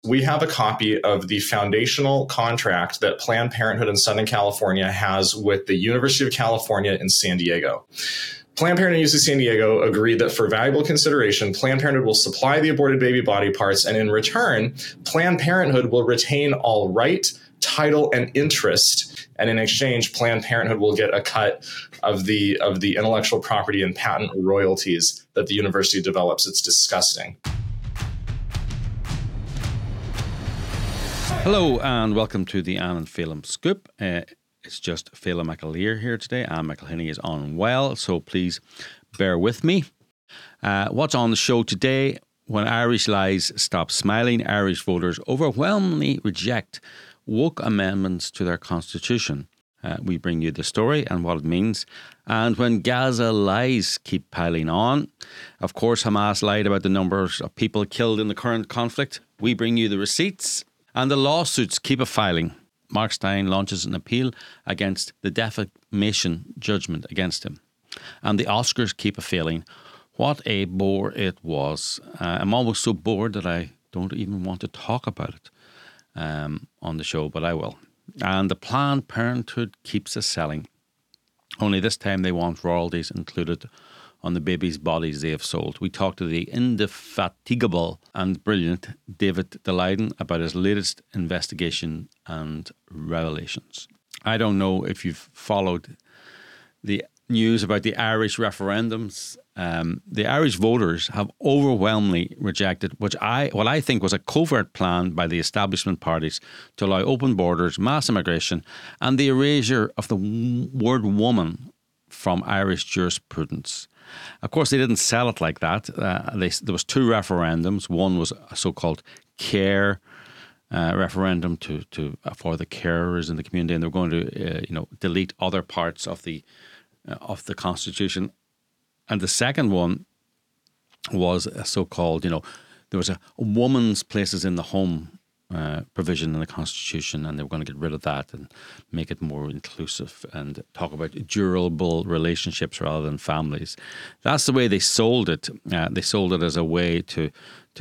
we have a copy of the foundational contract that Planned Parenthood in Southern California has with the University of California in San Diego. Planned Parenthood and UC San Diego agreed that for valuable consideration, Planned Parenthood will supply the aborted baby body parts, and in return, Planned Parenthood will retain all right, title, and interest. And in exchange, Planned Parenthood will get a cut of the intellectual property and patent royalties that the university develops. It's disgusting. Hello and welcome to the Anne and Phelim Scoop. It's just Phelim McAleer here today. Anne McElhinney is unwell, so please bear with me. What's on the show today? When Irish lies stop smiling, Irish voters overwhelmingly reject woke amendments to their constitution. We bring you the story and what it means. And when Gaza lies keep piling on, of course Hamas lied about the numbers of people killed in the current conflict. We bring you the receipts. And the lawsuits keep a-filing. Mark Steyn launches an appeal against the defamation judgment against him. And the Oscars keep a-failing. What a bore it was. I'm almost so bored that I don't even want to talk about it on the show, but I will. And the Planned Parenthood keeps a-selling. Only this time they want royalties included on the babies' bodies they have sold. We talked to the indefatigable and brilliant David Daleiden about his latest investigation and revelations. I don't know if you've followed the news about the Irish referendums. The Irish voters have overwhelmingly rejected what I think was a covert plan by the establishment parties to allow open borders, mass immigration, and the erasure of the word woman from Irish jurisprudence. Of course, they didn't sell it like that. There was two referendums. One was a so-called care referendum for the carers in the community, and they were going to delete other parts of the Constitution. And the second one was a so-called, there was a woman's places in the home provision in the Constitution, and they were going to get rid of that and make it more inclusive and talk about durable relationships rather than families. That's the way they sold it. They sold it as a way to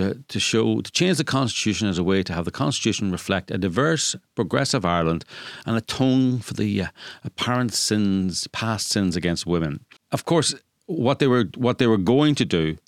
change the Constitution as a way to have the Constitution reflect a diverse, progressive Ireland and atone for the apparent past sins against women. Of course, what they were going to do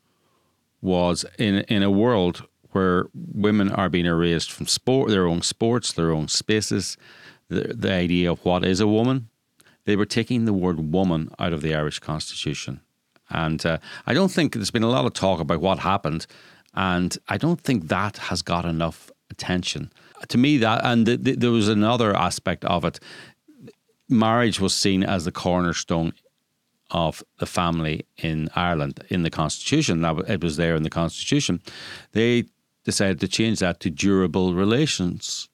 was in a world where women are being erased from their own sports, their own spaces, the idea of what is a woman. They were taking the word woman out of the Irish Constitution. And I don't think there's been a lot of talk about what happened, and I don't think that has got enough attention. To me, there was another aspect of it. Marriage was seen as the cornerstone of the family in Ireland in the Constitution. It was there in the Constitution. They decided to change that to durable relations.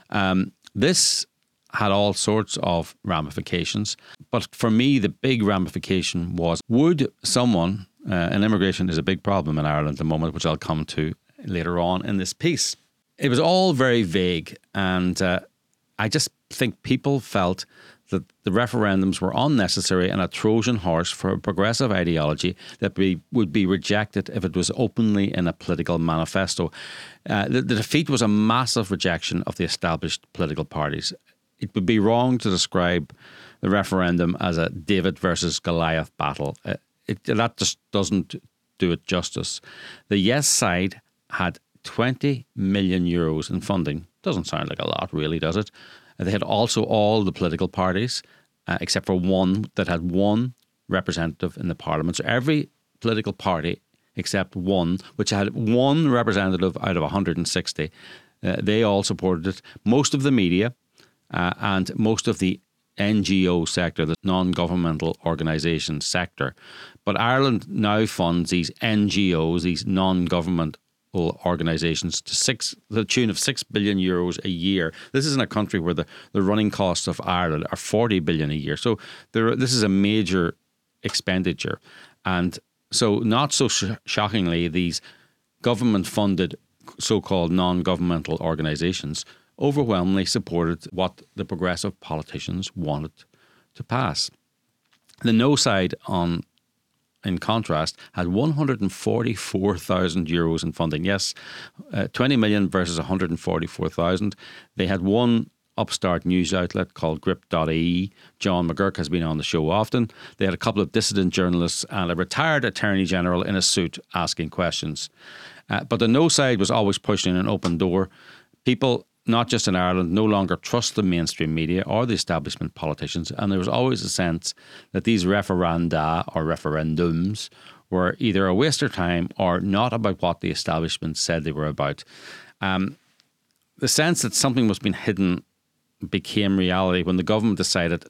This had all sorts of ramifications, but for me the big ramification was, would someone, and immigration is a big problem in Ireland at the moment, which I'll come to later on in this piece. It was all very vague, and I just think people felt that the referendums were unnecessary and a Trojan horse for a progressive ideology that would be rejected if it was openly in a political manifesto. The defeat was a massive rejection of the established political parties. It would be wrong to describe the referendum as a David versus Goliath battle. That just doesn't do it justice. The yes side had 20 million euros in funding. Doesn't sound like a lot, really, does it? They had also all the political parties, except for one that had one representative in the parliament. So every political party, except one, which had one representative out of 160, they all supported it. Most of the media and most of the NGO sector, the non-governmental organisation sector. But Ireland now funds these NGOs, these non-government organisations, to the tune of €6 billion a year. This is in a country where the running costs of Ireland are 40 billion a year. So this is a major expenditure. And so not so shockingly, these government-funded so-called non-governmental organisations overwhelmingly supported what the progressive politicians wanted to pass. The no side on in contrast, had 144,000 euros in funding. Yes, 20 million versus 144,000. They had one upstart news outlet called Grip.ie. John McGurk has been on the show often. They had a couple of dissident journalists and a retired Attorney General in a suit asking questions. But the no side was always pushing an open door. People, not just in Ireland, no longer trust the mainstream media or the establishment politicians, and there was always a sense that these referenda or referendums were either a waste of time or not about what the establishment said they were about. The sense that something was being hidden became reality when the government decided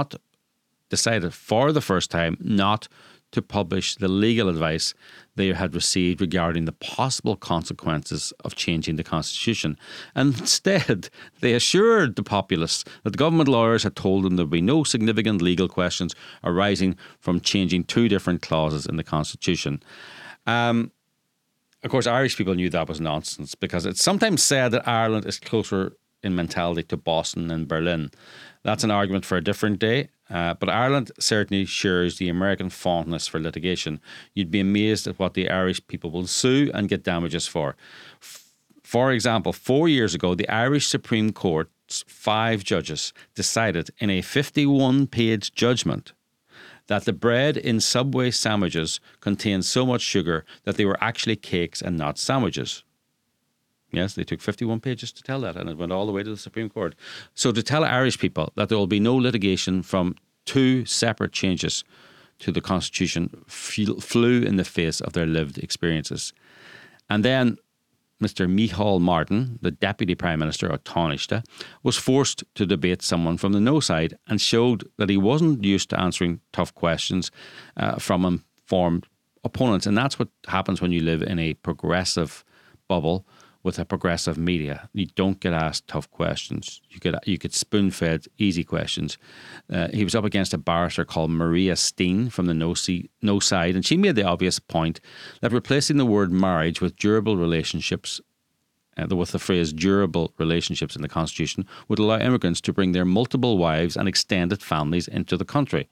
for the first time not to publish the legal advice they had received regarding the possible consequences of changing the Constitution. And instead, they assured the populace that the government lawyers had told them there would be no significant legal questions arising from changing two different clauses in the Constitution. Of course, Irish people knew that was nonsense, because it's sometimes said that Ireland is closer in mentality to Boston and Berlin. That's an argument for a different day. But Ireland certainly shares the American fondness for litigation. You'd be amazed at what the Irish people will sue and get damages for. For example, 4 years ago, the Irish Supreme Court's 5 judges decided in a 51-page judgment that the bread in Subway sandwiches contained so much sugar that they were actually cakes and not sandwiches. Yes, they took 51 pages to tell that, and it went all the way to the Supreme Court. So to tell Irish people that there will be no litigation from 2 separate changes to the Constitution flew in the face of their lived experiences. And then Mr. Micheál Martin, the Deputy Prime Minister of Taoiseach, was forced to debate someone from the no side and showed that he wasn't used to answering tough questions from informed opponents. And that's what happens when you live in a progressive bubble with a progressive media. You don't get asked tough questions. You get spoon-fed easy questions. He was up against a barrister called Maria Steen from the no side, and she made the obvious point that replacing the word marriage with durable relationships, with the phrase durable relationships in the Constitution, would allow immigrants to bring their multiple wives and extended families into the country.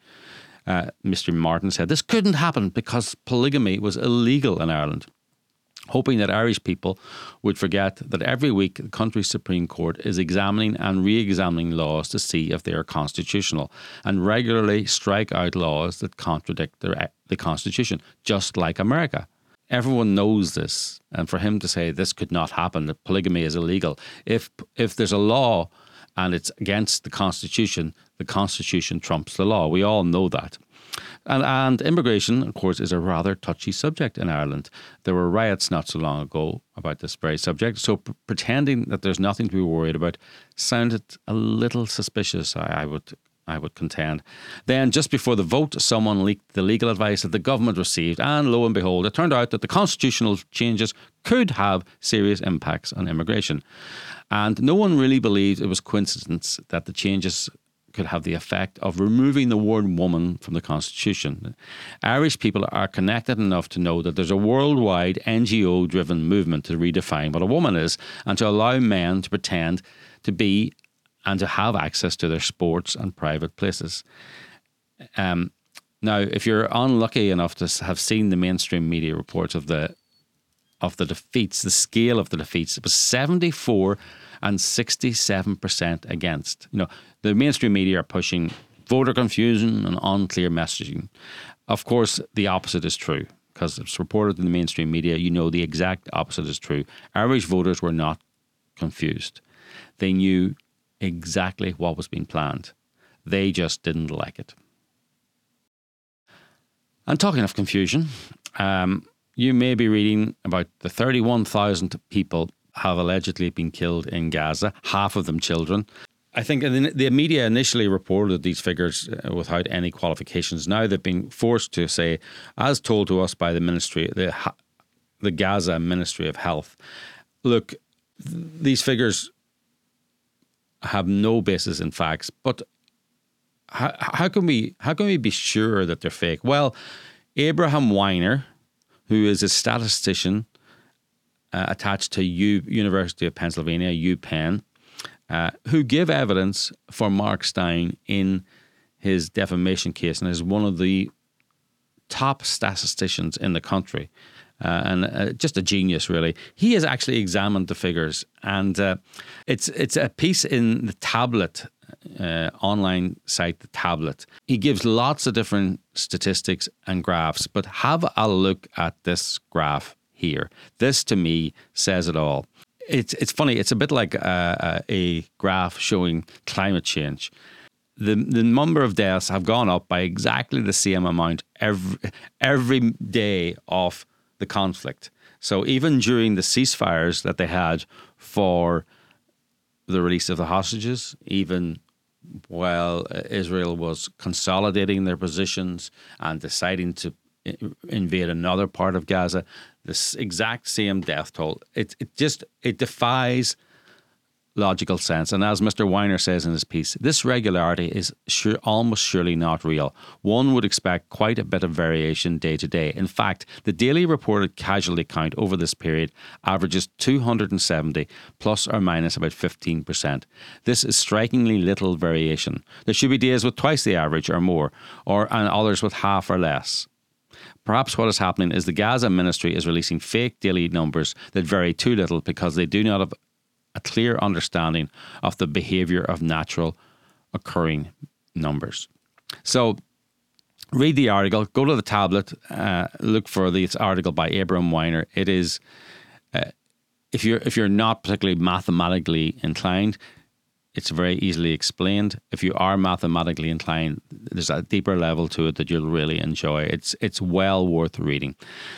Mr. Martin said this couldn't happen because polygamy was illegal in Ireland, hoping that Irish people would forget that every week the country's Supreme Court is examining and re-examining laws to see if they are constitutional, and regularly strike out laws that contradict the Constitution, just like America. Everyone knows this, and for him to say this could not happen, that polygamy is illegal, if there's a law and it's against the Constitution trumps the law. We all know that. And immigration, of course, is a rather touchy subject in Ireland. There were riots not so long ago about this very subject, so pretending that there's nothing to be worried about sounded a little suspicious, I would contend. Then, just before the vote, someone leaked the legal advice that the government received, and lo and behold, it turned out that the constitutional changes could have serious impacts on immigration. And no one really believed it was coincidence that the changes could have the effect of removing the word woman from the Constitution. Irish people are connected enough to know that there's a worldwide NGO-driven movement to redefine what a woman is and to allow men to pretend to be and to have access to their sports and private places. Now, if you're unlucky enough to have seen the mainstream media reports of the defeats, the scale of the defeats, it was 74 and 67% against. The mainstream media are pushing voter confusion and unclear messaging. Of course, the opposite is true, because it's reported in the mainstream media. The exact opposite is true. Irish voters were not confused. They knew exactly what was being planned. They just didn't like it. And talking of confusion, you may be reading about the 31,000 people have allegedly been killed in Gaza, half of them children. I think the media initially reported these figures without any qualifications. Now they've been forced to say, as told to us by the ministry, the Gaza Ministry of Health, look, these figures have no basis in facts. But how can we be sure that they're fake? Well, Abraham Weiner, who is a statistician attached to University of Pennsylvania, UPenn, who gave evidence for Mark Steyn in his defamation case and is one of the top statisticians in the country. And just a genius, really. He has actually examined the figures, and it's a piece in the Tablet online site, the Tablet. He gives lots of different statistics and graphs, but have a look at this graph here. This, to me, says it all. It's funny. It's a bit like a graph showing climate change. The number of deaths have gone up by exactly the same amount every day of the conflict. So even during the ceasefires that they had for the release of the hostages, even while Israel was consolidating their positions and deciding to invade another part of Gaza, this exact same death toll. It defies logical sense. And as Mr. Weiner says in his piece, this regularity is almost surely not real. One would expect quite a bit of variation day to day. In fact, the daily reported casualty count over this period averages 270, plus or minus about 15%. This is strikingly little variation. There should be days with twice the average or more, and others with half or less. Perhaps what is happening is the Gaza ministry is releasing fake daily numbers that vary too little because they do not have a clear understanding of the behaviour of natural occurring numbers. So read the article, go to the Tablet, look for this article by Abram Weiner. It is, if you're not particularly mathematically inclined, it's very easily explained. If you are mathematically inclined, there's a deeper level to it that you'll really enjoy. It's well worth reading.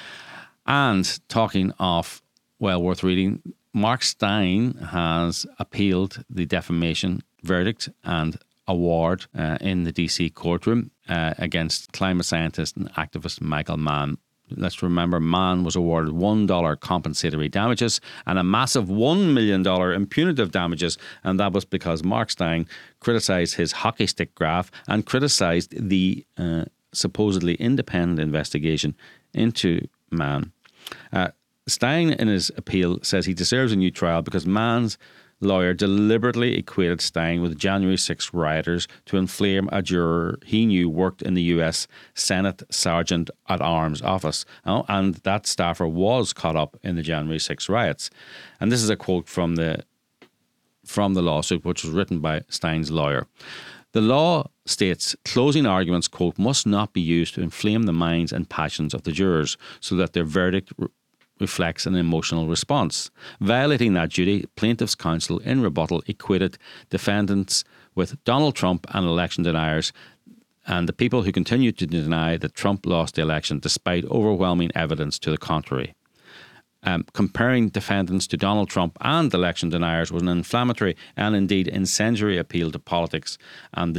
And talking of well worth reading, Mark Steyn has appealed the defamation verdict and award in the DC courtroom against climate scientist and activist Michael Mann. Let's remember, Mann was awarded $1 compensatory damages and a massive $1 million in punitive damages, and that was because Mark Steyn criticised his hockey stick graph and criticised the supposedly independent investigation into Mann. Steyn, in his appeal, says he deserves a new trial because Mann's lawyer deliberately equated Steyn with January 6 rioters to inflame a juror he knew worked in the US Senate Sergeant at Arms office. And that staffer was caught up in the January 6 riots. And this is a quote from the lawsuit, which was written by Steyn's lawyer. The law states closing arguments, quote, must not be used to inflame the minds and passions of the jurors so that their verdict reflects an emotional response. Violating that duty, plaintiff's counsel in rebuttal equated defendants with Donald Trump and election deniers and the people who continued to deny that Trump lost the election despite overwhelming evidence to the contrary. Comparing defendants to Donald Trump and election deniers was an inflammatory and indeed incendiary appeal to politics and the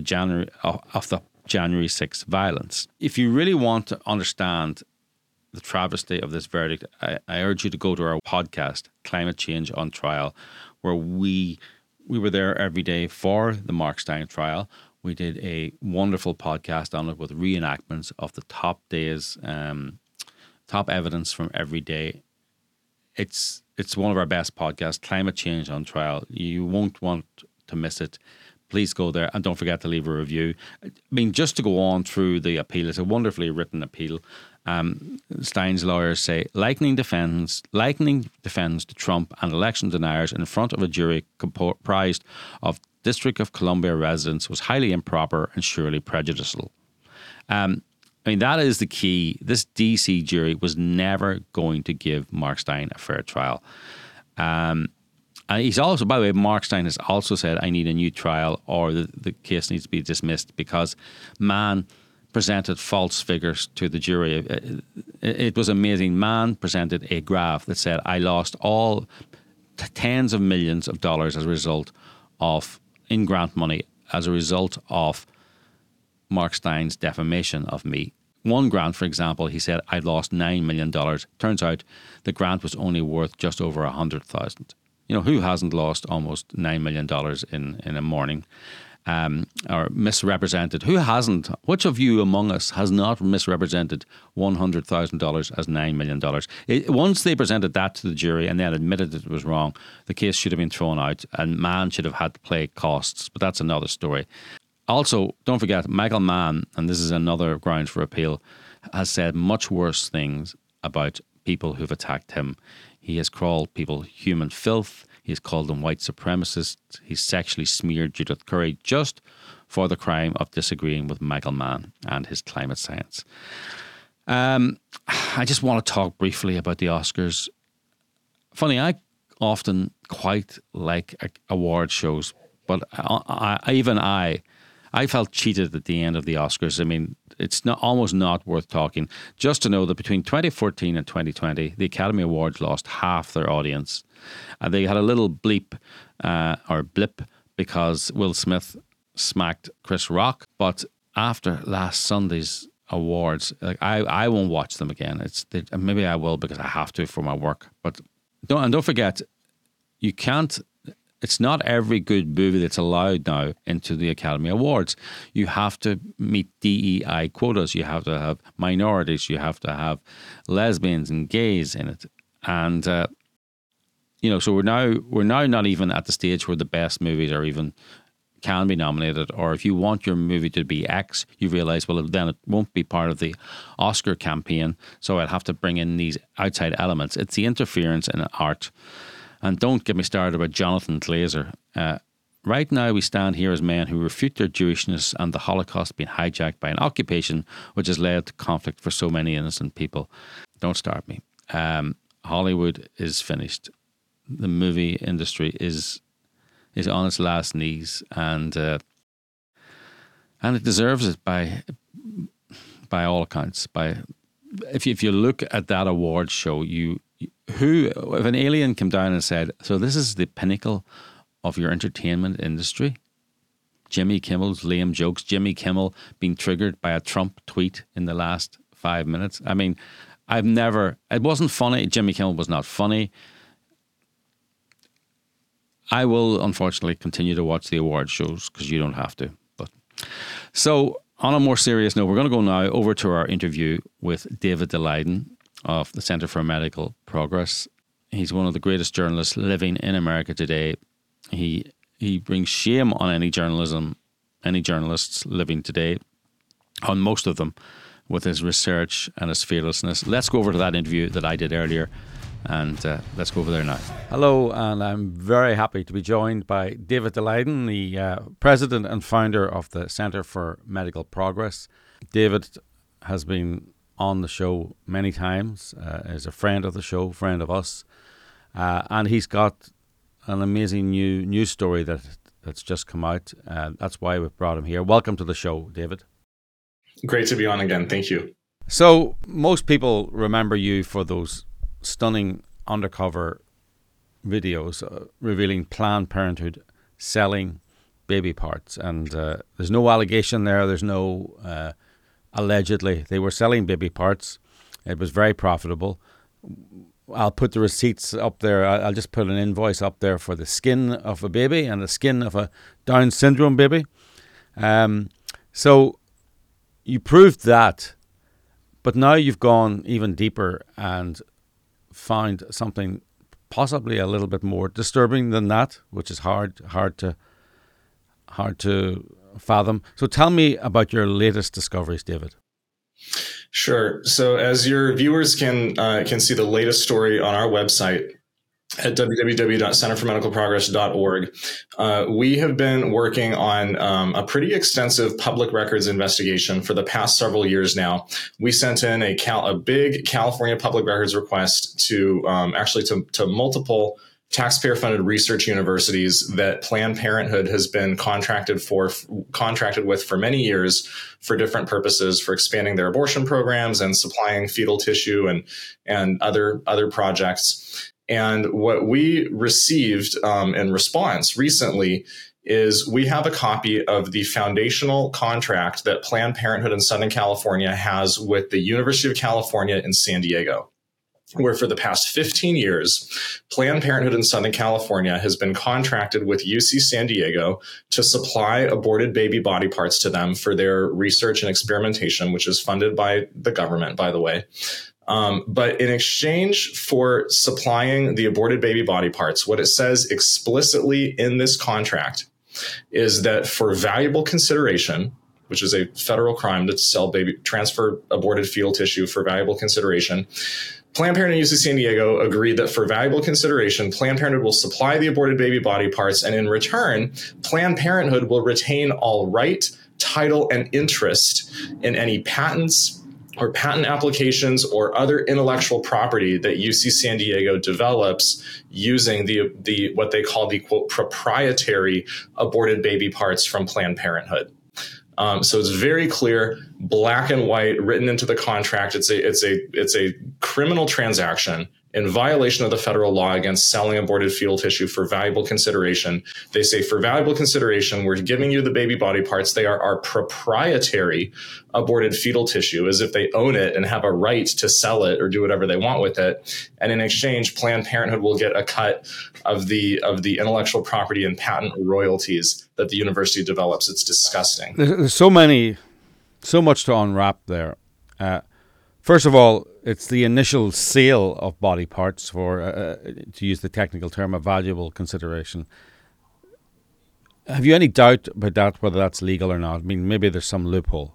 January 6 violence. If you really want to understand the travesty of this verdict, I urge you to go to our podcast, Climate Change on Trial, where we were there every day for the Mark Steyn trial. We did a wonderful podcast on it with reenactments of the top days, top evidence from every day. It's one of our best podcasts, Climate Change on Trial. You won't want to miss it. Please go there and don't forget to leave a review. I mean, just to go on through the appeal, it's a wonderfully written appeal. Steyn's lawyers say likening defendants to Trump and election deniers in front of a jury comprised of District of Columbia residents was highly improper and surely prejudicial. I mean, that is the key. This DC jury was never going to give Mark Steyn a fair trial. And he's also, by the way, Mark Steyn has also said, I need a new trial or the case needs to be dismissed because Mann presented false figures to the jury. It was amazing. Mann presented a graph that said, I lost all tens of millions of dollars as a result of, in grant money, as a result of Mark Steyn's defamation of me. One grant, for example, he said, I lost $9 million. Turns out the grant was only worth just over $100,000. You know, who hasn't lost almost $9 million in a morning? Or misrepresented? Who hasn't? Which of you among us has not misrepresented $100,000 as $9 million? Once they presented that to the jury and then admitted it was wrong, the case should have been thrown out and Mann should have had to pay costs. But that's another story. Also, don't forget, Michael Mann, and this is another ground for appeal, has said much worse things about people who've attacked him. He has called people human filth. He's called them white supremacists. He's sexually smeared Judith Curry just for the crime of disagreeing with Michael Mann and his climate science. I just want to talk briefly about the Oscars. Funny, I often quite like award shows, but I felt cheated at the end of the Oscars. I mean, it's almost not worth talking. Just to know that between 2014 and 2020, the Academy Awards lost half their audience. They had a little blip because Will Smith smacked Chris Rock. But after last Sunday's awards, I won't watch them again. Maybe I will because I have to for my work. But don't forget, you can't. It's not every good movie that's allowed now into the Academy Awards. You have to meet DEI quotas. You have to have minorities. You have to have lesbians and gays in it. And so we're now not even at the stage where the best movies are even can be nominated. Or if you want your movie to be X, you realise, well, then it won't be part of the Oscar campaign. So I'd have to bring in these outside elements. It's the interference in art. And don't get me started about Jonathan Glazer. Right now we stand here as men who refute their Jewishness and the Holocaust being hijacked by an occupation which has led to conflict for so many innocent people. Don't start me. Hollywood is finished. The movie industry is on its last knees, and it deserves it by all accounts. If you look at that award show, if an alien came down and said, so this is the pinnacle of your entertainment industry, Jimmy Kimmel's lame jokes, Jimmy Kimmel being triggered by a Trump tweet in the last 5 minutes. I mean, it wasn't funny. Jimmy Kimmel was not funny. I will unfortunately continue to watch the award shows because you don't have to. So on a more serious note, we're going to go now over to our interview with David Daleiden of the Centre for Medical Progress. He's one of the greatest journalists living in America today. He brings shame on any journalists living today, on most of them, with his research and his fearlessness. Let's go over to that interview that I did earlier, and let's go over there now. Hello, and I'm very happy to be joined by David Daleiden, the president and founder of the Centre for Medical Progress. David has been on the show many times, is a friend of the show, friend of us, and he's got an amazing new news story that's just come out. That's why we've brought him here. Welcome to the show, David. Great to be on again. Thank you. So most people remember you for those stunning undercover videos revealing Planned Parenthood selling baby parts, and there's no allegation there. There's no allegedly they were selling baby parts. It was very profitable. I'll put the receipts up there. I'll just put an invoice up there for the skin of a baby and the skin of a Down syndrome baby. So you proved that, but now you've gone even deeper and found something possibly a little bit more disturbing than that, which is hard to fathom. So tell me about your latest discoveries, David. Sure. So as your viewers can see the latest story on our website at www.centerformedicalprogress.org, we have been working on a pretty extensive public records investigation for the past several years now. We sent in a big California public records request to multiple taxpayer-funded research universities that Planned Parenthood has been contracted with for many years for different purposes, for expanding their abortion programs and supplying fetal tissue and other projects. And what we received in response recently is we have a copy of the foundational contract that Planned Parenthood in Southern California has with the University of California in San Diego, where for the past 15 years, Planned Parenthood in Southern California has been contracted with UC San Diego to supply aborted baby body parts to them for their research and experimentation, which is funded by the government, by the way. But in exchange for supplying the aborted baby body parts, what it says explicitly in this contract is that for valuable consideration, which is a federal crime to transfer aborted fetal tissue for valuable consideration. Planned Parenthood and UC San Diego agreed that for valuable consideration, Planned Parenthood will supply the aborted baby body parts, and in return, Planned Parenthood will retain all right, title, and interest in any patents or patent applications or other intellectual property that UC San Diego develops using the what they call the quote proprietary aborted baby parts from Planned Parenthood. So it's very clear, black and white, written into the contract. It's a criminal transaction in violation of the federal law against selling aborted fetal tissue for valuable consideration. They say, for valuable consideration, we're giving you the baby body parts. They are our proprietary aborted fetal tissue, as if they own it and have a right to sell it or do whatever they want with it. And in exchange, Planned Parenthood will get a cut of the intellectual property and patent royalties that the university develops. It's disgusting. There's so much to unwrap there. First of all, it's the initial sale of body parts for, to use the technical term, a valuable consideration. Have you any doubt about that, whether that's legal or not? I mean, maybe there's some loophole.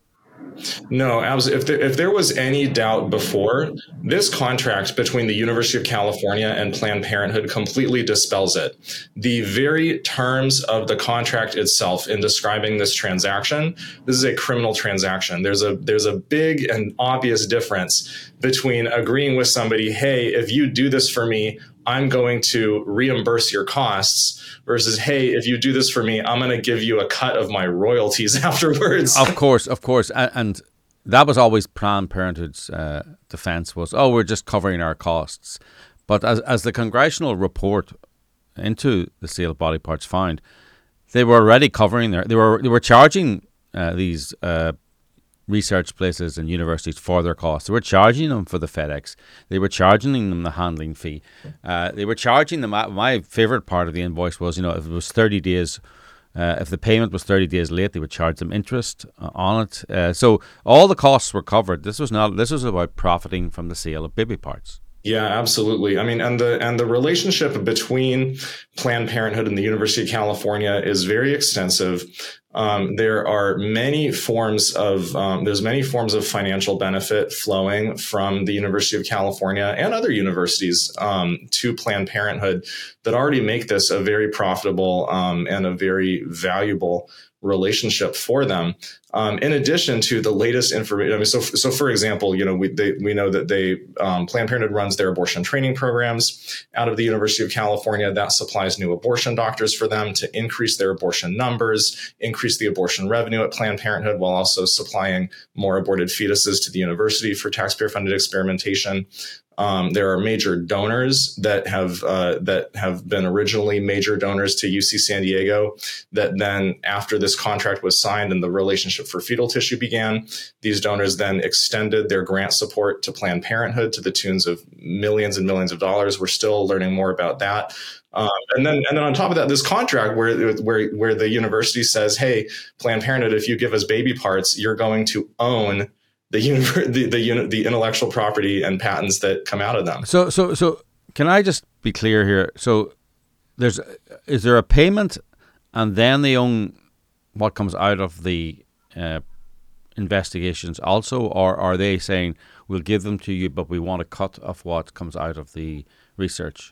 No, if there was any doubt before, this contract between the University of California and Planned Parenthood completely dispels it. The very terms of the contract itself in describing this transaction, this is a criminal transaction. There's a big and obvious difference between agreeing with somebody, hey, if you do this for me, I'm going to reimburse your costs, versus, hey, if you do this for me, I'm going to give you a cut of my royalties afterwards. Of course. And that was always Planned Parenthood's defense was, we're just covering our costs. But as the congressional report into the sale of body parts found, they were already covering they were charging these research places and universities for their costs. They were charging them for the FedEx. They were charging them the handling fee. They were charging them. My favorite part of the invoice was, if it was 30 days, if the payment was 30 days late, they would charge them interest on it. So all the costs were covered. This was about profiting from the sale of baby parts. Yeah, absolutely. I mean, and the relationship between Planned Parenthood and the University of California is very extensive. There are many forms of financial benefit flowing from the University of California and other universities to Planned Parenthood that already make this a very profitable and a very valuable relationship for them. In addition to the latest information, I mean, so for example, we know that Planned Parenthood runs their abortion training programs out of the University of California. That supplies new abortion doctors for them to increase their abortion numbers, increase the abortion revenue at Planned Parenthood, while also supplying more aborted fetuses to the university for taxpayer-funded experimentation. There are major donors that have been originally major donors to UC San Diego that then, after this contract was signed and the relationship for fetal tissue began, these donors then extended their grant support to Planned Parenthood to the tunes of millions and millions of dollars. We're still learning more about that. And then on top of that, this contract where the university says, hey, Planned Parenthood, if you give us baby parts, you're going to own the intellectual property and patents that come out of them. So can I just be clear here? So is there a payment and then they own what comes out of the investigations also, or are they saying we'll give them to you, but we want a cut of what comes out of the research?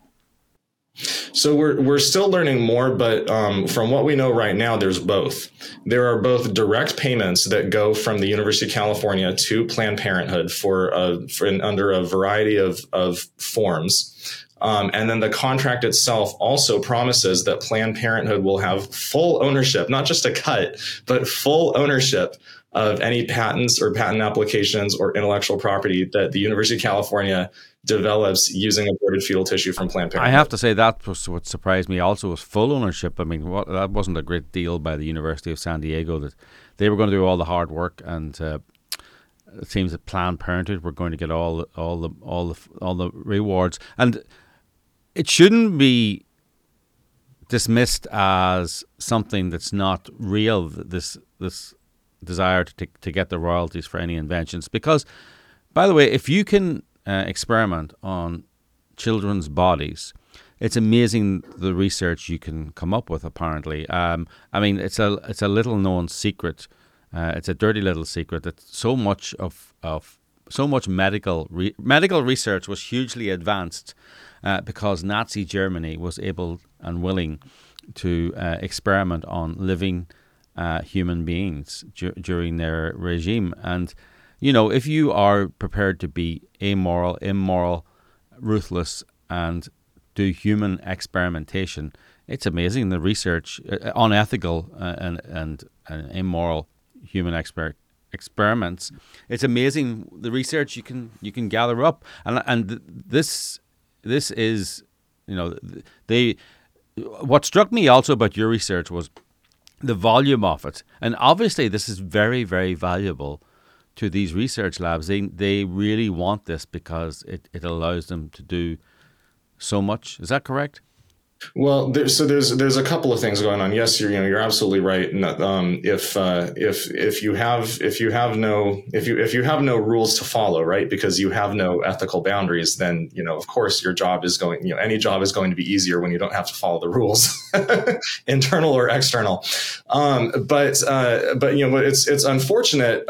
So we're still learning more, but from what we know right now, there's both. There are both direct payments that go from the University of California to Planned Parenthood for under a variety of forms. And then the contract itself also promises that Planned Parenthood will have full ownership, not just a cut, but full ownership of any patents or patent applications or intellectual property that the University of California develops using aborted fetal tissue from Planned Parenthood. I have to say that was what surprised me also, was full ownership. I mean, that wasn't a great deal by the University of San Diego, that they were going to do all the hard work, and it seems that Planned Parenthood were going to get all the rewards. And it shouldn't be dismissed as something that's not real, this desire to get the royalties for any inventions. Because, by the way, if you can experiment on children's bodies, it's amazing the research you can come up with, apparently. I mean, it's a little known secret It's a dirty little secret that so much medical research was hugely advanced because Nazi Germany was able and willing to experiment on living human beings during their regime. And, if you are prepared to be amoral, immoral, ruthless, and do human experimentation, it's amazing the research, unethical and immoral human experiments. It's amazing the research you can gather up, and this is, what struck me also about your research was the volume of it, and obviously this is very, very valuable to these research labs. They really want this because it allows them to do so much. Is that correct? Well, there's a couple of things going on. Yes, you're absolutely right. If you have no rules to follow, right, because you have no ethical boundaries, then of course your job is going. Any job is going to be easier when you don't have to follow the rules, internal or external. But it's unfortunate.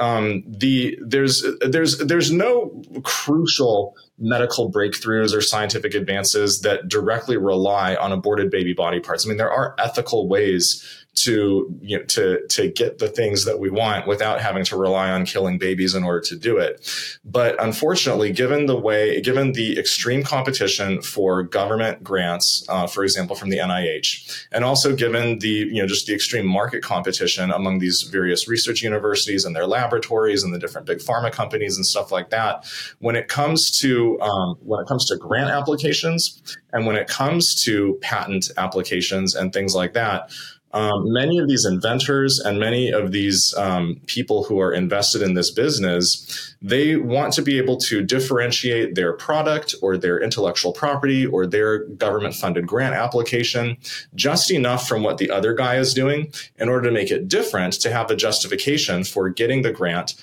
There's no crucial medical breakthroughs or scientific advances that directly rely on aborted baby body parts. I mean, there are ethical ways to get the things that we want without having to rely on killing babies in order to do it. But unfortunately, given the extreme competition for government grants, for example, from the NIH, and also given the just the extreme market competition among these various research universities and their laboratories and the different big pharma companies and stuff like that, when it comes to grant applications and when it comes to patent applications and things like that, many of these inventors and many of these people who are invested in this business, they want to be able to differentiate their product or their intellectual property or their government-funded grant application just enough from what the other guy is doing in order to make it different, to have a justification for getting the grant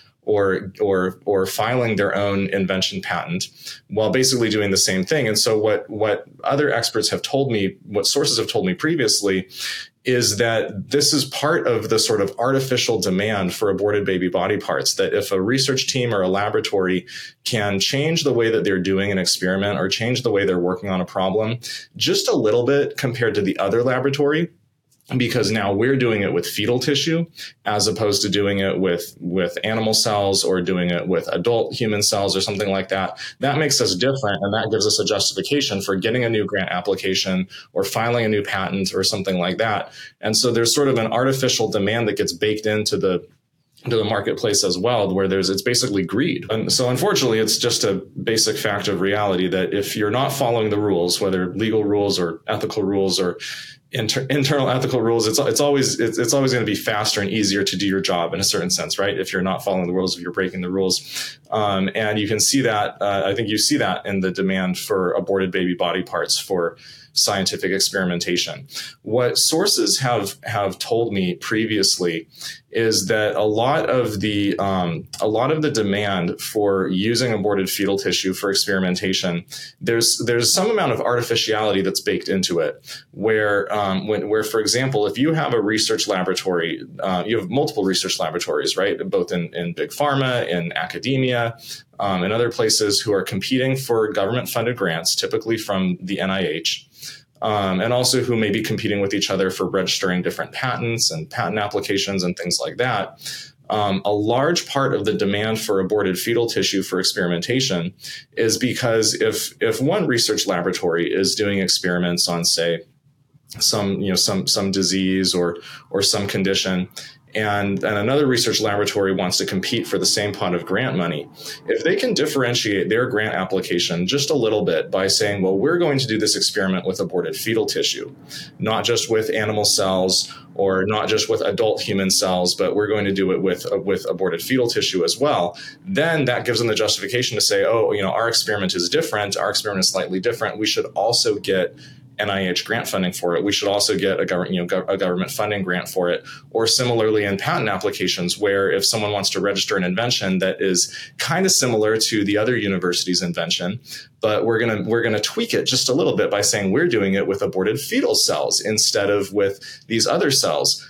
or filing their own invention patent while basically doing the same thing. And so what other experts have told me, what sources have told me previously, is that this is part of the sort of artificial demand for aborted baby body parts, that if a research team or a laboratory can change the way that they're doing an experiment or change the way they're working on a problem just a little bit compared to the other laboratory, because now we're doing it with fetal tissue as opposed to doing it with animal cells or doing it with adult human cells or something like that. That makes us different, and that gives us a justification for getting a new grant application or filing a new patent or something like that. And so there's sort of an artificial demand that gets baked into the marketplace as well, where it's basically greed. And so unfortunately, it's just a basic fact of reality that if you're not following the rules, whether legal rules or ethical rules or internal ethical rules, it's always going to be faster and easier to do your job in a certain sense, right? If you're not following the rules, if you're breaking the rules, and you can see that. I think you see that in the demand for aborted baby body parts for scientific experimentation. What sources have told me previously is that a lot of the demand for using aborted fetal tissue for experimentation, there's some amount of artificiality that's baked into it, where for example, if you have a research laboratory, you have multiple research laboratories, right, both in big pharma, in academia, and other places who are competing for government-funded grants, typically from the NIH. And also who may be competing with each other for registering different patents and patent applications and things like that. A large part of the demand for aborted fetal tissue for experimentation is because if one research laboratory is doing experiments on, say, some disease or some condition, and another research laboratory wants to compete for the same pot of grant money, if they can differentiate their grant application just a little bit by saying, well, we're going to do this experiment with aborted fetal tissue, not just with animal cells or not just with adult human cells, but we're going to do it with aborted fetal tissue as well, then that gives them the justification to say, oh, our experiment is different, our experiment is slightly different, we should also get NIH grant funding for it. We should also get a government funding grant for it. Or similarly in patent applications, where if someone wants to register an invention that is kind of similar to the other university's invention, but we're gonna tweak it just a little bit by saying we're doing it with aborted fetal cells instead of with these other cells,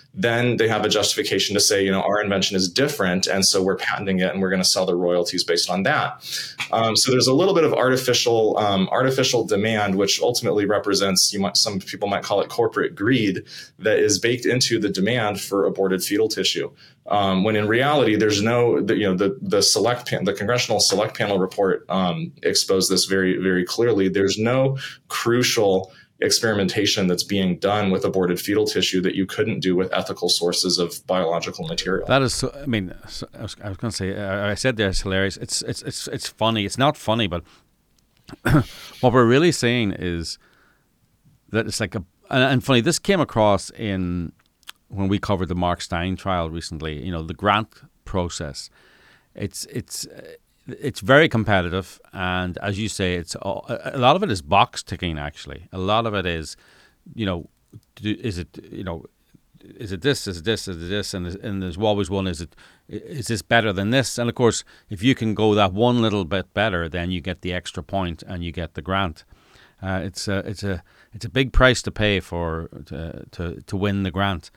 then they have a justification to say, our invention is different, and so we're patenting it, and we're going to sell the royalties based on that. So there's a little bit of artificial demand, which ultimately represents, some people might call it corporate greed, that is baked into the demand for aborted fetal tissue. When in reality, there's no, the Congressional Select Panel report exposed this very, very clearly. There's no crucial experimentation that's being done with aborted fetal tissue that you couldn't do with ethical sources of biological material. That is, I was going to say, I said there, it's hilarious. It's funny. It's not funny, but what we're really saying is that it's like and funny. This came across when we covered the Mark Steyn trial recently. The grant process. It's very competitive, and as you say, a lot of it is box ticking. Actually, a lot of it is, is it this, is it this, is it this, and there's always one. Is this better than this? And of course, if you can go that one little bit better, then you get the extra point and you get the grant. It's a big price to pay to win the grant,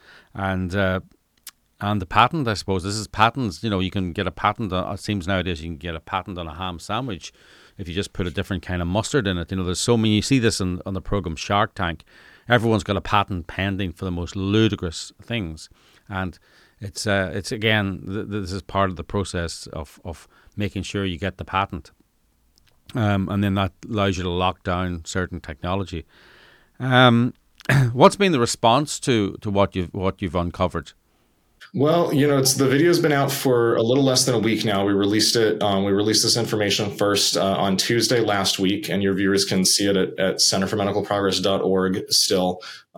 and the patent, I suppose, this is patents. You can get a patent. It seems nowadays you can get a patent on a ham sandwich if you just put a different kind of mustard in it. There's so many. You see this on the program Shark Tank. Everyone's got a patent pending for the most ludicrous things, and it's again, this is part of the process of making sure you get the patent, and then that allows you to lock down certain technology. What's been the response to what you've uncovered? Well, the video's been out for a little less than a week now. We released it. We released this information first on Tuesday last week, and your viewers can see it at centerformedicalprogress.org still.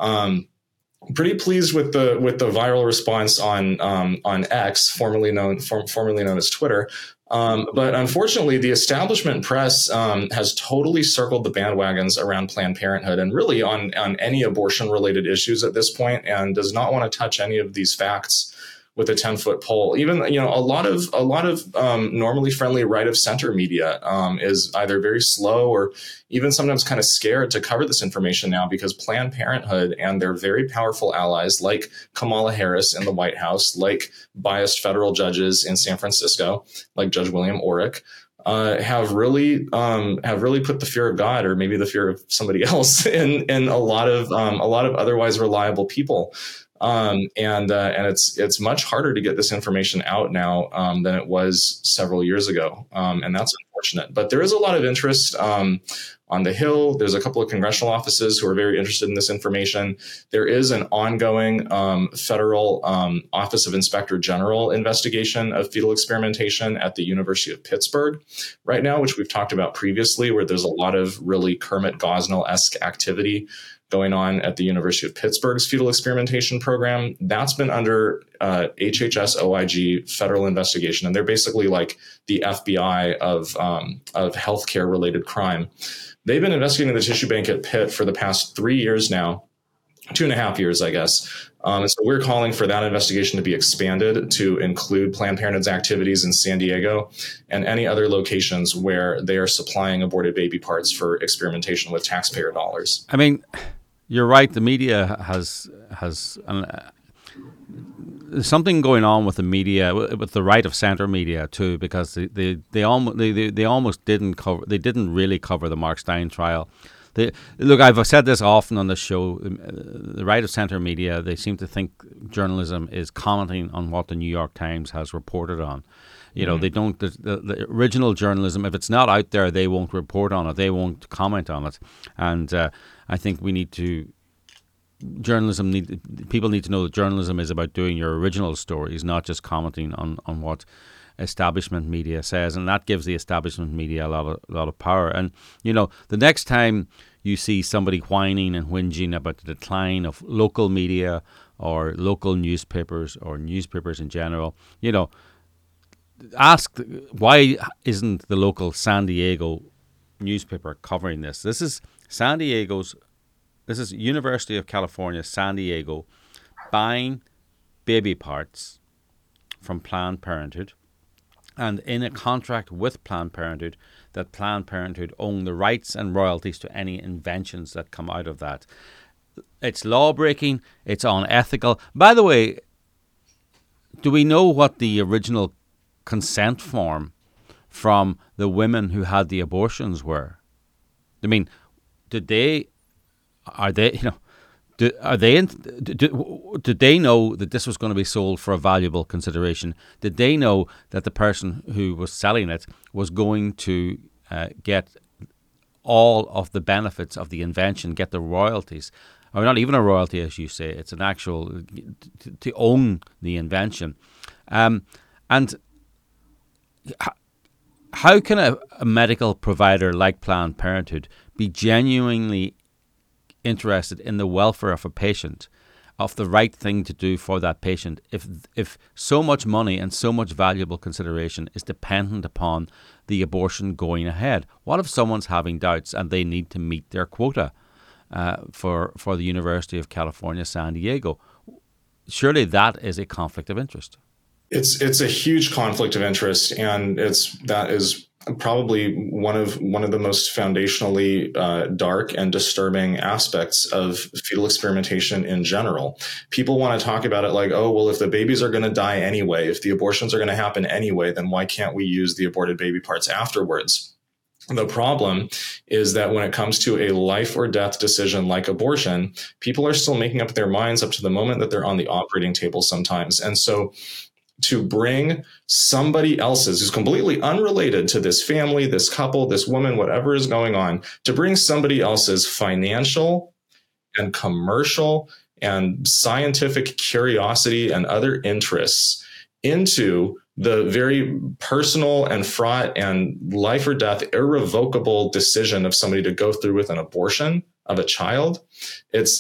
Pretty pleased with the viral response on X, formerly known as Twitter. But unfortunately, the establishment press has totally circled the bandwagons around Planned Parenthood and really on any abortion-related issues at this point, and does not want to touch any of these facts with a 10-foot pole. Even a lot of normally friendly right of center media is either very slow or even sometimes kind of scared to cover this information now, because Planned Parenthood and their very powerful allies like Kamala Harris in the White House, like biased federal judges in San Francisco, like Judge William Orrick, have really put the fear of God, or maybe the fear of somebody else, in a lot of otherwise reliable people. And it's much harder to get this information out now than it was several years ago, and that's unfortunate. But there is a lot of interest on the Hill. There's a couple of congressional offices who are very interested in this information. There is an ongoing federal Office of Inspector General investigation of fetal experimentation at the University of Pittsburgh right now, which we've talked about previously, where there's a lot of really Kermit Gosnell-esque activity going on at the University of Pittsburgh's fetal experimentation program. That's been under HHS OIG federal investigation, and they're basically like the FBI of healthcare related crime. They've been investigating the tissue bank at Pitt for the past 3 years now, 2.5 years, I guess. And so we're calling for that investigation to be expanded to include Planned Parenthood's activities in San Diego and any other locations where they are supplying aborted baby parts for experimentation with taxpayer dollars. I mean, you're right. The media has there's something going on with the media, with the right of center media too, because they almost didn't really cover the Mark Steyn trial. Look, I've said this often on the show. The right of center media, they seem to think journalism is commenting on what the New York Times has reported on. They don't. The original journalism, if it's not out there, they won't report on it. They won't comment on it. And I think we need to. People need to know that journalism is about doing your original stories, not just commenting on what establishment media says, and that gives the establishment media a lot of power. And the next time you see somebody whining and whinging about the decline of local media or local newspapers or newspapers in general, ask why isn't the local San Diego newspaper covering this? This is University of California, San Diego, buying baby parts from Planned Parenthood, and in a contract with Planned Parenthood, that Planned Parenthood own the rights and royalties to any inventions that come out of that. it's law breaking, it's unethical. By the way, do we know what the original consent form from the women who had the abortions were? I mean, did they did they know that this was going to be sold for a valuable consideration? Did they know that the person who was selling it was going to get all of the benefits of the invention, get the royalties? Or not even a royalty, as you say, it's an actual, to own the invention. And how can a medical provider like Planned Parenthood be genuinely interested in the welfare of a patient, of the right thing to do for that patient, if so much money and so much valuable consideration is dependent upon the abortion going ahead? What if someone's having doubts and they need to meet their quota for the University of California, San Diego? Surely that is a conflict of interest. It's a huge conflict of interest, and that is probably one of the most foundationally dark and disturbing aspects of fetal experimentation in general. People want to talk about it like, oh, well, if the babies are going to die anyway, if the abortions are going to happen anyway, then why can't we use the aborted baby parts afterwards? The problem is that when it comes to a life or death decision like abortion, people are still making up their minds up to the moment that they're on the operating table sometimes. And so to bring somebody else's, who's completely unrelated to this family, this couple, this woman, whatever is going on, to bring somebody else's financial and commercial and scientific curiosity and other interests into the very personal and fraught and life or death irrevocable decision of somebody to go through with an abortion of a child, it's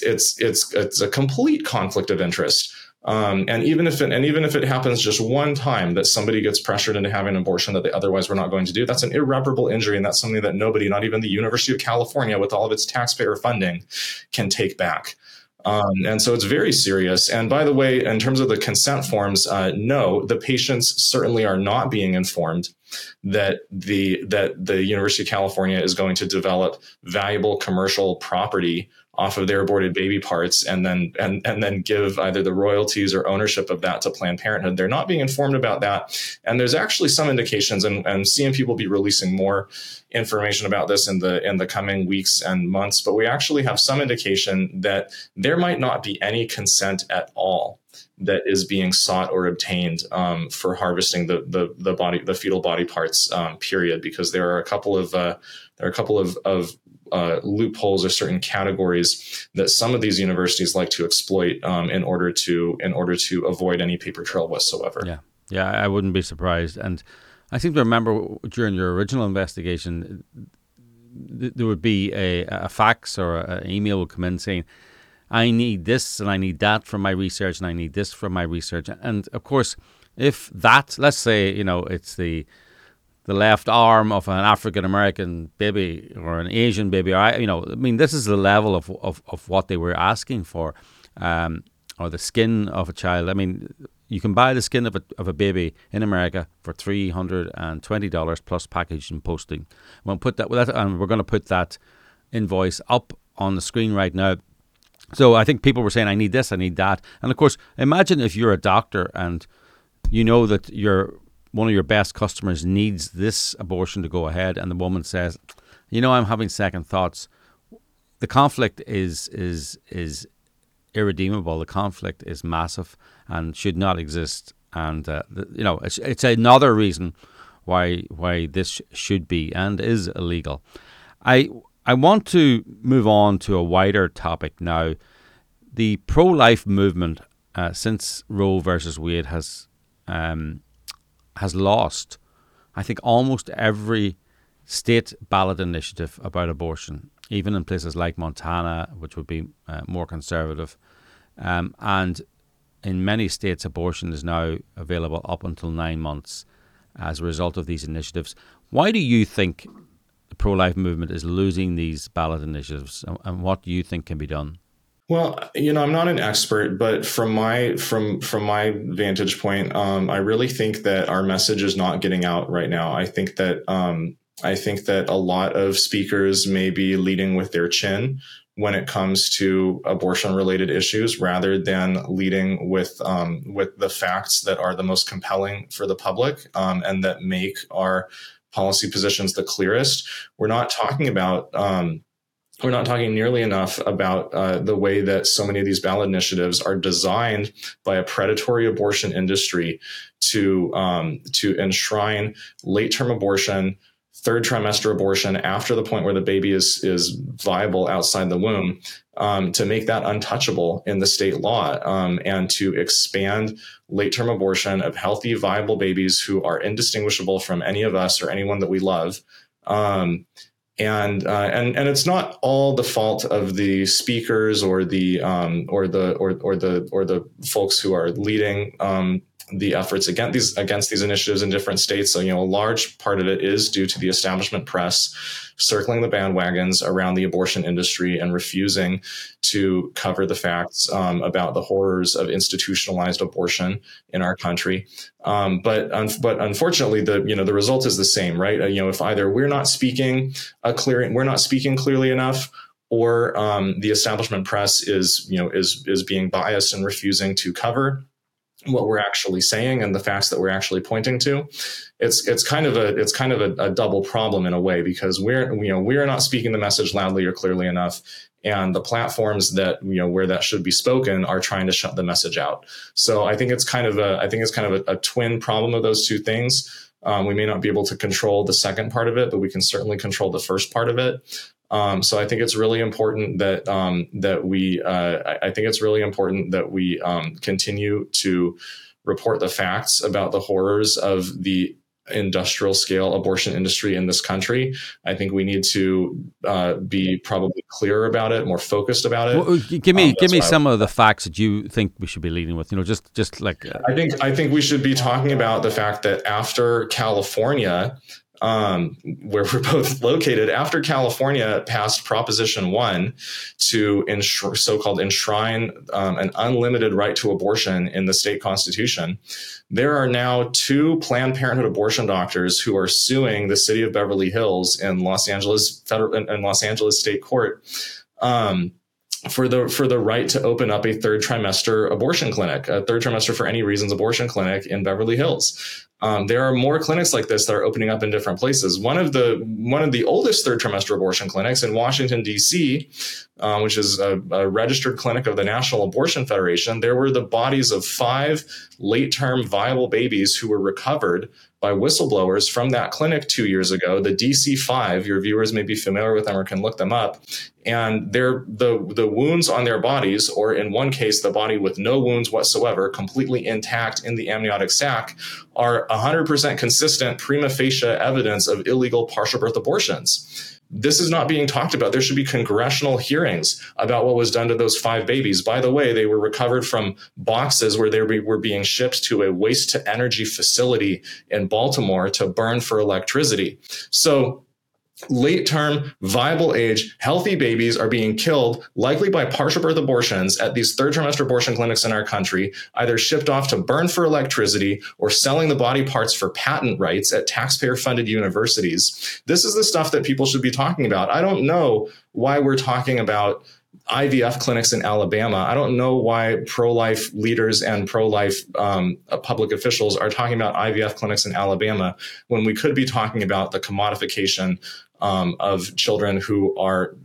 a complete conflict of interest. And even if it happens just one time that somebody gets pressured into having an abortion that they otherwise were not going to do, that's an irreparable injury, and that's something that nobody, not even the University of California, with all of its taxpayer funding, can take back. And so it's very serious. And by the way, in terms of the consent forms, no, the patients certainly are not being informed that the University of California is going to develop valuable commercial property off of their aborted baby parts and then give either the royalties or ownership of that to Planned Parenthood. They're not being informed about that. And there's actually some indications, and CMP will be releasing more information about this in the coming weeks and months, but we actually have some indication that there might not be any consent at all that is being sought or obtained for harvesting the fetal body parts, period, because there are a couple of loopholes or certain categories that some of these universities like to exploit in order to avoid any paper trail whatsoever. Yeah, I wouldn't be surprised. And I seem to remember during your original investigation, there would be a fax or an email would come in saying, I need this and I need that from my research and I need this from my research. And of course, if that, let's say, it's the left arm of an African-American baby or an Asian baby, this is the level of what they were asking for, or the skin of a child. I mean, you can buy the skin of a baby in America for $320 plus package and posting. We'll put that, and we're going to put that invoice up on the screen right now. So I think people were saying, I need this, I need that. And of course, imagine if you're a doctor and you know that one of your best customers needs this abortion to go ahead, and the woman says, I'm having second thoughts. The conflict is irredeemable. The conflict is massive and should not exist. And it's another reason why this should be and is illegal. I want to move on to a wider topic now. The pro-life movement, since Roe versus Wade has lost, I think, almost every state ballot initiative about abortion, even in places like Montana, which would be more conservative. And in many states, abortion is now available up until 9 months as a result of these initiatives. Why do you think the pro-life movement is losing these ballot initiatives, and what do you think can be done? Well, I'm not an expert, but from my vantage point, I really think that our message is not getting out right now. I think that a lot of speakers may be leading with their chin when it comes to abortion-related issues, rather than leading with the facts that are the most compelling for the public, and that make our policy positions the clearest. We're not talking nearly enough about the way that so many of these ballot initiatives are designed by a predatory abortion industry to enshrine late-term abortion, third trimester abortion after the point where the baby is viable outside the womb, to make that untouchable in the state law, and to expand late-term abortion of healthy, viable babies who are indistinguishable from any of us or anyone that we love. And it's not all the fault of the speakers or the folks who are leading the efforts against these initiatives in different states. So, a large part of it is due to the establishment press circling the bandwagons around the abortion industry and refusing to cover the facts about the horrors of institutionalized abortion in our country. But unfortunately, the result is the same, right? If either we're not speaking clearly enough, or the establishment press is being biased and refusing to cover what we're actually saying and the facts that we're actually pointing to, it's kind of a double problem in a way, because we're not speaking the message loudly or clearly enough, and the platforms that where that should be spoken are trying to shut the message out. So I think it's kind of a twin problem of those two things. We may not be able to control the second part of it, but we can certainly control the first part of it. So I think it's really important that we continue to report the facts about the horrors of the industrial scale abortion industry in this country. I think we need to be probably clearer about it, more focused about it. Well, give me some of the facts that you think we should be leading with. Just like I think we should be talking about the fact that after California, where we're both located, after California passed Proposition 1 to so-called enshrine an unlimited right to abortion in the state constitution, there are now 2 Planned Parenthood abortion doctors who are suing the city of Beverly Hills in Los Angeles State Court for the right to open up a third trimester abortion clinic, a third trimester for any reasons abortion clinic in Beverly Hills. There are more clinics like this that are opening up in different places. One of the oldest third trimester abortion clinics in Washington, D.C., which is a registered clinic of the National Abortion Federation, there were the bodies of 5 late-term viable babies who were recovered by whistleblowers from that clinic 2 years ago. The DC5, your viewers may be familiar with them or can look them up. And the wounds on their bodies, or in one case, the body with no wounds whatsoever, completely intact in the amniotic sac, are 100% consistent prima facie evidence of illegal partial birth abortions. This is not being talked about. There should be congressional hearings about what was done to those 5 babies. By the way, they were recovered from boxes where they were being shipped to a waste-to-energy facility in Baltimore to burn for electricity. So late-term, viable age, healthy babies are being killed, likely by partial birth abortions at these third trimester abortion clinics in our country, either shipped off to burn for electricity or selling the body parts for patent rights at taxpayer-funded universities. This is the stuff that people should be talking about. I don't know why we're talking about IVF clinics in Alabama. I don't know why pro-life leaders and pro-life public officials are talking about IVF clinics in Alabama when we could be talking about the commodification of children who are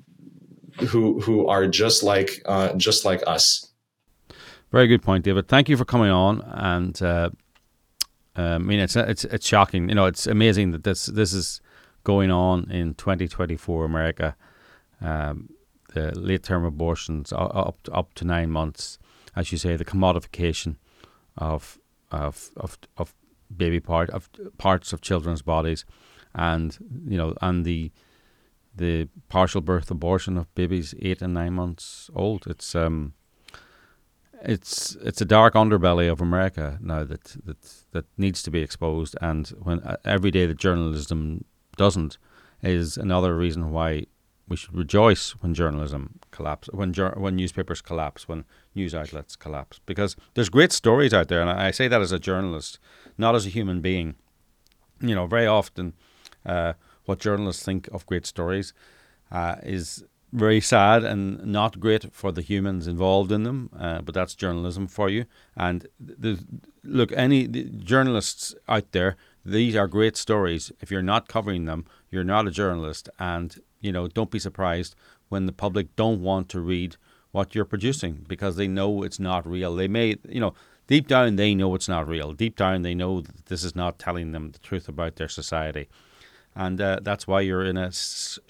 just like us. Very good point, David. Thank you for coming on. And I mean, it's shocking. It's amazing that this is going on in 2024 America. The late-term abortions up to 9 months, as you say, the commodification of baby parts of children's bodies, and the partial birth abortion of babies 8 and 9 months old. It's a dark underbelly of America now that needs to be exposed, and when every day that journalism doesn't is another reason why we should rejoice when journalism collapses, when newspapers collapse, when news outlets collapse, because there's great stories out there, and I say that as a journalist, not as a human being. Very often, what journalists think of great stories is very sad and not great for the humans involved in them, but that's journalism for you. And look, the journalists out there, these are great stories. If you're not covering them, you're not a journalist. And, don't be surprised when the public don't want to read what you're producing because they know it's not real. They may, deep down they know it's not real. Deep down they know that this is not telling them the truth about their society. And that's why you're in a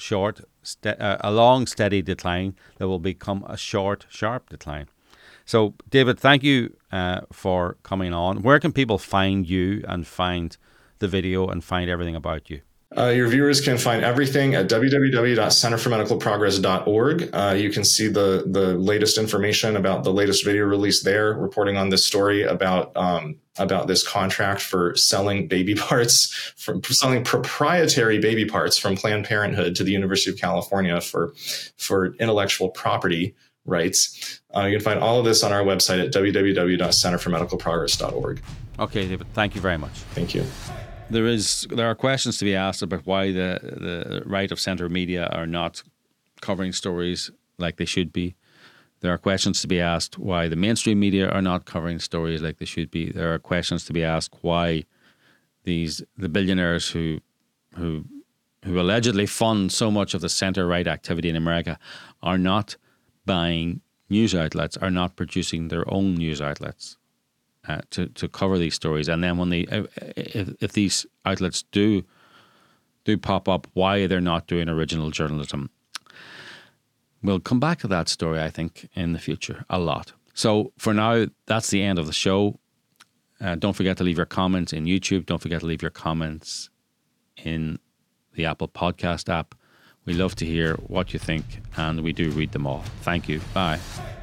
a long, steady decline that will become a short, sharp decline. So, David, thank you for coming on. Where can people find you and find the video and find everything about you? Your viewers can find everything at www.centerformedicalprogress.org. You can see the latest information about the latest video release there, reporting on this story about this contract for selling selling proprietary baby parts from Planned Parenthood to the University of California for intellectual property rights. You can find all of this on our website at www.centerformedicalprogress.org. Okay, David, thank you very much. Thank you. There are questions to be asked about why the right of centre media are not covering stories like they should be. There are questions to be asked why the mainstream media are not covering stories like they should be. There are questions to be asked why the billionaires who allegedly fund so much of the centre-right activity in America are not buying news outlets, are not producing their own news outlets. To cover these stories, and then when if these outlets do pop up, why they're not doing original journalism. We'll come back to that story, I think, in the future a lot. So for now, that's the end of the show. Don't forget to leave your comments in YouTube. Don't forget to leave your comments in the Apple Podcast app. We love to hear what you think, and we do read them all. Thank you. Bye.